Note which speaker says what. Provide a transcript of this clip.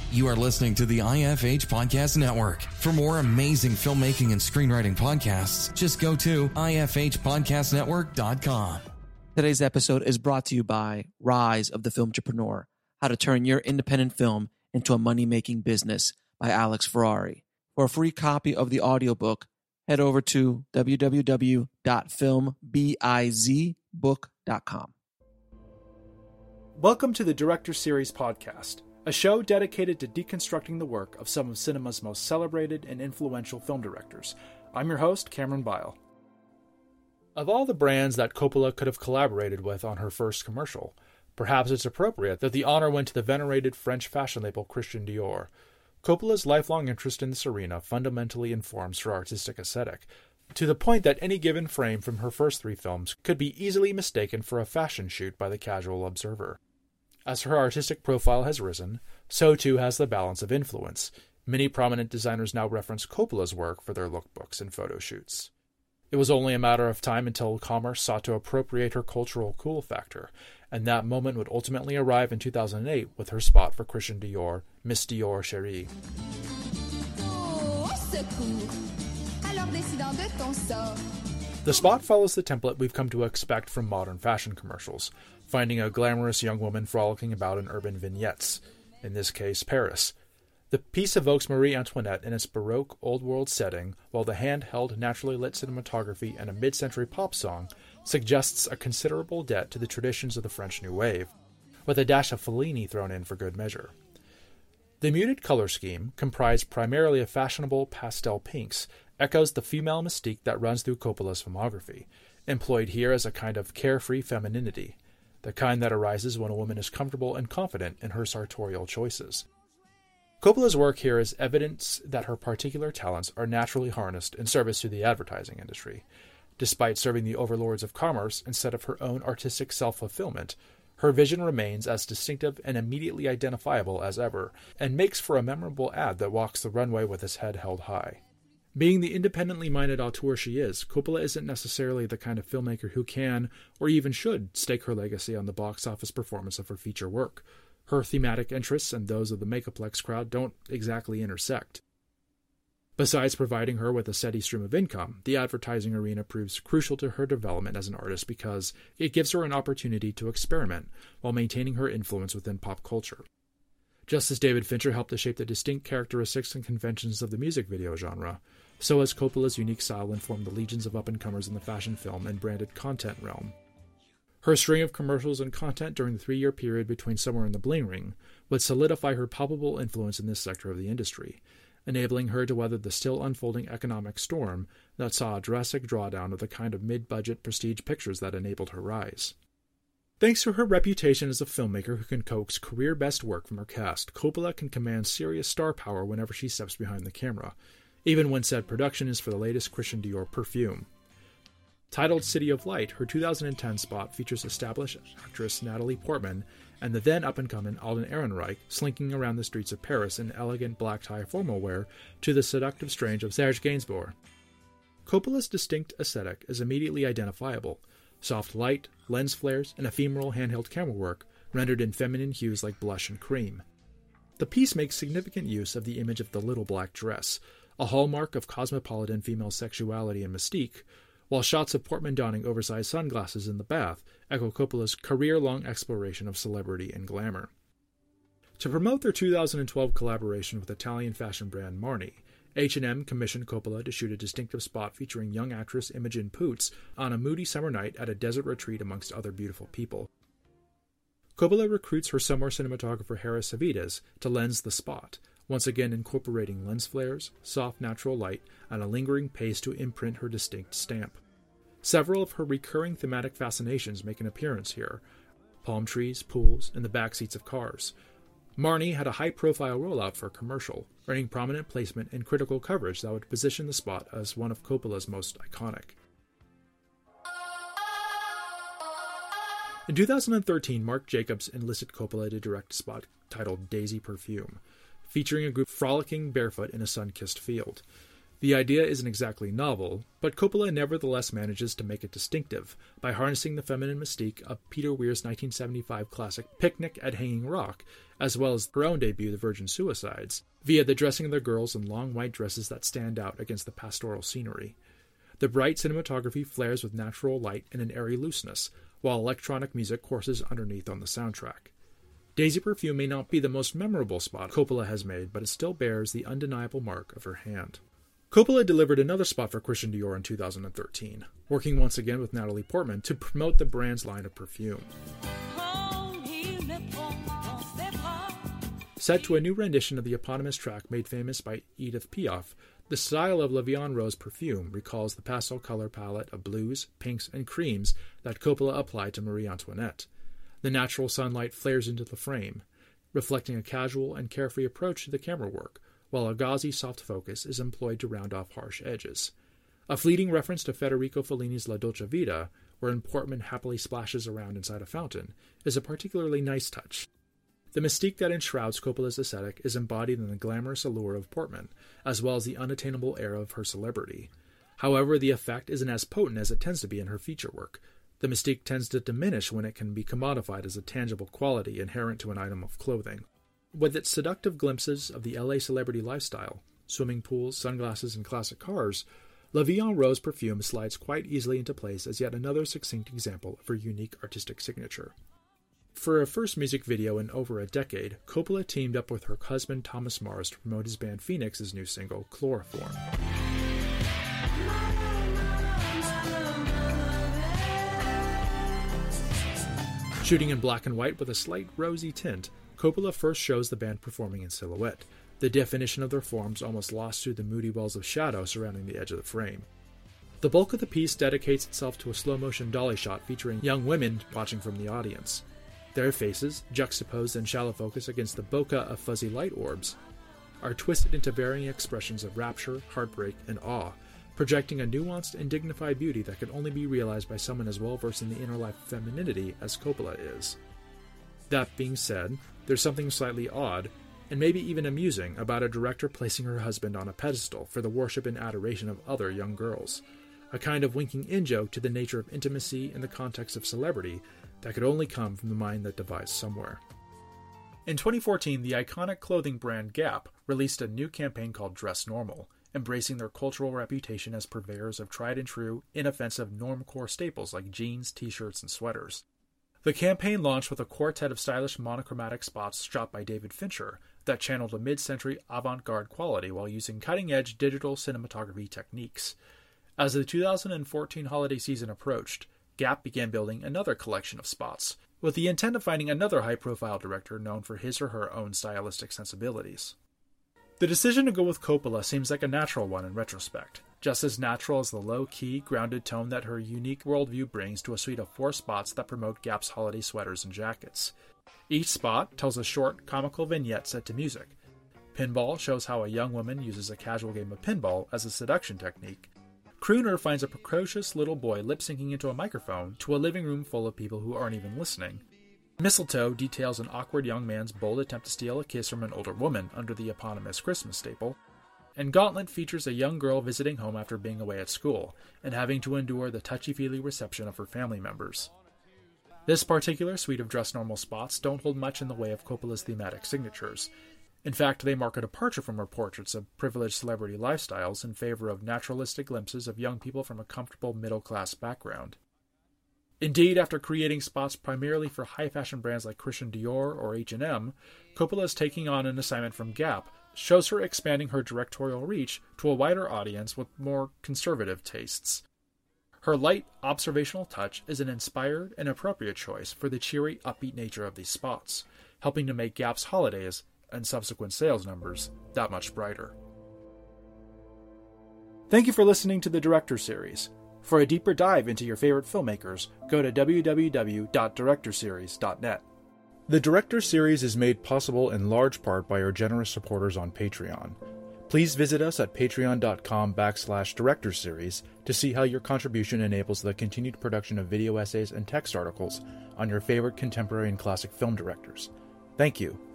Speaker 1: You are listening to the IFH Podcast Network. For more amazing filmmaking and screenwriting podcasts, just go to ifhpodcastnetwork.com.
Speaker 2: Today's episode is brought to you by Rise of the Film Entrepreneur, How to Turn Your Independent Film into a Money-Making Business by Alex Ferrari. For a free copy of the audiobook, head over to www.filmbizbook.com.
Speaker 3: Welcome to the Director Series Podcast, a show dedicated to deconstructing the work of some of cinema's most celebrated and influential film directors. I'm your host, Cameron Bile. Of all the brands that Coppola could have collaborated with on her first commercial, perhaps it's appropriate that the honor went to the venerated French fashion label Christian Dior. Coppola's lifelong interest in this arena fundamentally informs her artistic aesthetic, to the point that any given frame from her first three films could be easily mistaken for a fashion shoot by the casual observer. As her artistic profile has risen, so too has the balance of influence. Many prominent designers now reference Coppola's work for their lookbooks and photo shoots. It was only a matter of time until commerce sought to appropriate her cultural cool factor, and that moment would ultimately arrive in 2008 with her spot for Christian Dior, Miss Dior Chérie.
Speaker 4: Oh, au secours! Alors décidons de ton sort.
Speaker 3: The spot follows the template we've come to expect from modern fashion commercials, finding a glamorous young woman frolicking about in urban vignettes, in this case Paris. The piece evokes Marie Antoinette in its Baroque old-world setting, while the handheld, naturally lit cinematography and a mid-century pop song suggests a considerable debt to the traditions of the French New Wave, with a dash of Fellini thrown in for good measure. The muted color scheme, comprised primarily of fashionable pastel pinks, echoes the female mystique that runs through Coppola's filmography, employed here as a kind of carefree femininity, the kind that arises when a woman is comfortable and confident in her sartorial choices. Coppola's work here is evidence that her particular talents are naturally harnessed in service to the advertising industry. Despite serving the overlords of commerce instead of her own artistic self-fulfillment, her vision remains as distinctive and immediately identifiable as ever, and makes for a memorable ad that walks the runway with his head held high. Being the independently minded auteur she is, Coppola isn't necessarily the kind of filmmaker who can, or even should, stake her legacy on the box office performance of her feature work. Her thematic interests and those of the Megaplex crowd don't exactly intersect. Besides providing her with a steady stream of income, the advertising arena proves crucial to her development as an artist because it gives her an opportunity to experiment while maintaining her influence within pop culture. Just as David Fincher helped to shape the distinct characteristics and conventions of the music video genre, so has Coppola's unique style informed the legions of up-and-comers in the fashion film and branded content realm. Her string of commercials and content during the 3-year period between Somewhere in the Bling Ring would solidify her palpable influence in this sector of the industry, enabling her to weather the still unfolding economic storm that saw a drastic drawdown of the kind of mid-budget prestige pictures that enabled her rise. Thanks to her reputation as a filmmaker who can coax career-best work from her cast, Coppola can command serious star power whenever she steps behind the camera, even when said production is for the latest Christian Dior perfume. Titled City of Light, her 2010 spot features established actress Natalie Portman and the then up-and-coming Alden Ehrenreich slinking around the streets of Paris in elegant black-tie formal wear to the seductive strains of Serge Gainsbourg. Coppola's distinct aesthetic is immediately identifiable. Soft light, lens flares, and ephemeral handheld camera work rendered in feminine hues like blush and cream. The piece makes significant use of the image of the little black dress, a hallmark of cosmopolitan female sexuality and mystique, while shots of Portman donning oversized sunglasses in the bath echo Coppola's career-long exploration of celebrity and glamour. To promote their 2012 collaboration with Italian fashion brand Marni, H&M commissioned Coppola to shoot a distinctive spot featuring young actress Imogen Poots on a moody summer night at a desert retreat amongst other beautiful people. Coppola recruits her summer cinematographer Harris Savides to lens the spot, once again incorporating lens flares, soft natural light, and a lingering pace to imprint her distinct stamp. Several of her recurring thematic fascinations make an appearance here: palm trees, pools, and the back seats of cars. Marni had a high-profile rollout for a commercial, earning prominent placement and critical coverage that would position the spot as one of Coppola's most iconic. In 2013, Marc Jacobs enlisted Coppola to direct a spot titled Daisy Perfume, featuring a group frolicking barefoot in a sun-kissed field. The idea isn't exactly novel, but Coppola nevertheless manages to make it distinctive by harnessing the feminine mystique of Peter Weir's 1975 classic Picnic at Hanging Rock, as well as her own debut, The Virgin Suicides, via the dressing of the girls in long white dresses that stand out against the pastoral scenery. The bright cinematography flares with natural light and an airy looseness, while electronic music courses underneath on the soundtrack. Daisy Perfume may not be the most memorable spot Coppola has made, but it still bears the undeniable mark of her hand. Coppola delivered another spot for Christian Dior in 2013, working once again with Natalie Portman to promote the brand's line of perfume. Set to a new rendition of the eponymous track made famous by Edith Piaf, the style of La Vie en Rose perfume recalls the pastel color palette of blues, pinks, and creams that Coppola applied to Marie Antoinette. The natural sunlight flares into the frame, reflecting a casual and carefree approach to the camera work, while a gauzy soft focus is employed to round off harsh edges. A fleeting reference to Federico Fellini's La Dolce Vita, wherein Portman happily splashes around inside a fountain, is a particularly nice touch. The mystique that enshrouds Coppola's aesthetic is embodied in the glamorous allure of Portman, as well as the unattainable air of her celebrity. However, the effect isn't as potent as it tends to be in her feature work. The mystique tends to diminish when it can be commodified as a tangible quality inherent to an item of clothing. With its seductive glimpses of the LA celebrity lifestyle, swimming pools, sunglasses, and classic cars, La Vie en Rose perfume slides quite easily into place as yet another succinct example of her unique artistic signature. For her first music video in over a decade, Coppola teamed up with her husband Thomas Mars to promote his band Phoenix's new single, Chloroform. Shooting in black and white with a slight rosy tint, Coppola first shows the band performing in silhouette, the definition of their forms almost lost through the moody wells of shadow surrounding the edge of the frame. The bulk of the piece dedicates itself to a slow-motion dolly shot featuring young women watching from the audience. Their faces, juxtaposed in shallow focus against the bokeh of fuzzy light orbs, are twisted into varying expressions of rapture, heartbreak, and awe, projecting a nuanced and dignified beauty that could only be realized by someone as well-versed in the inner life of femininity as Coppola is. That being said, there's something slightly odd, and maybe even amusing, about a director placing her husband on a pedestal for the worship and adoration of other young girls, a kind of winking in-joke to the nature of intimacy in the context of celebrity that could only come from the mind that devised somewhere. In 2014, the iconic clothing brand Gap released a new campaign called Dress Normal, embracing their cultural reputation as purveyors of tried-and-true, inoffensive normcore staples like jeans, t-shirts, and sweaters. The campaign launched with a quartet of stylish monochromatic spots shot by David Fincher that channeled a mid-century avant-garde quality while using cutting-edge digital cinematography techniques. As the 2014 holiday season approached, Gap began building another collection of spots, with the intent of finding another high-profile director known for his or her own stylistic sensibilities. The decision to go with Coppola seems like a natural one in retrospect, just as natural as the low-key, grounded tone that her unique worldview brings to a suite of 4 spots that promote Gap's holiday sweaters and jackets. Each spot tells a short, comical vignette set to music. Pinball shows how a young woman uses a casual game of pinball as a seduction technique. Crooner finds a precocious little boy lip-syncing into a microphone to a living room full of people who aren't even listening. Mistletoe details an awkward young man's bold attempt to steal a kiss from an older woman under the eponymous Christmas staple. And Gauntlet features a young girl visiting home after being away at school, and having to endure the touchy-feely reception of her family members. This particular suite of Dress Normal spots don't hold much in the way of Coppola's thematic signatures. In fact, they mark a departure from her portraits of privileged celebrity lifestyles in favor of naturalistic glimpses of young people from a comfortable middle-class background. Indeed, after creating spots primarily for high-fashion brands like Christian Dior or H&M, Coppola's taking on an assignment from Gap shows her expanding her directorial reach to a wider audience with more conservative tastes. Her light, observational touch is an inspired and appropriate choice for the cheery, upbeat nature of these spots, helping to make Gap's holidays and subsequent sales numbers that much brighter. Thank you for listening to the Director Series. For a deeper dive into your favorite filmmakers, go to www.directorseries.net. The Director Series is made possible in large part by our generous supporters on Patreon. Please visit us at patreon.com/directorseries to see how your contribution enables the continued production of video essays and text articles on your favorite contemporary and classic film directors. Thank you.